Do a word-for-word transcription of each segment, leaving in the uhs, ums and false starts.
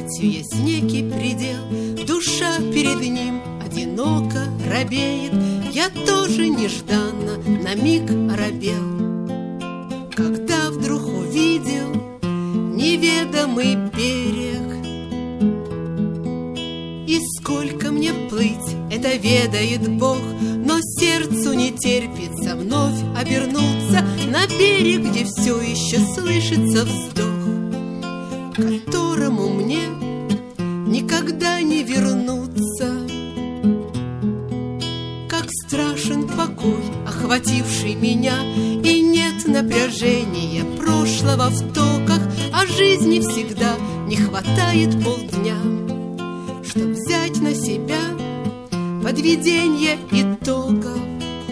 смертью есть некий предел. Душа перед ним одиноко робеет. Я тоже нежданно на миг оробел, когда вдруг увидел неведомый берег. И сколько мне плыть, это ведает Бог, но сердцу не терпится вновь обернуться на берег, где все еще слышится вздох, которому мне никогда не вернуться. Как страшен покой, охвативший меня, и нет напряжения прошлого в токах, а жизни всегда не хватает полдня, чтоб взять на себя подведение итогов.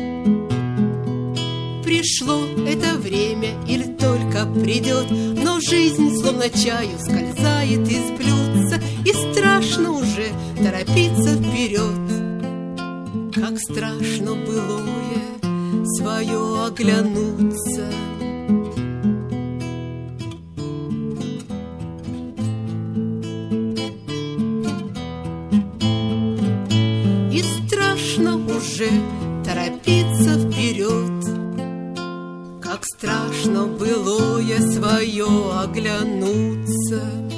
Пришло это время или только придет, но жизнь словно чаю скользает из блюдца, и страшно уже торопиться вперед. Как страшно былое свое оглянуться. И страшно уже торопиться вперед. Как страшно былое свое оглянуться.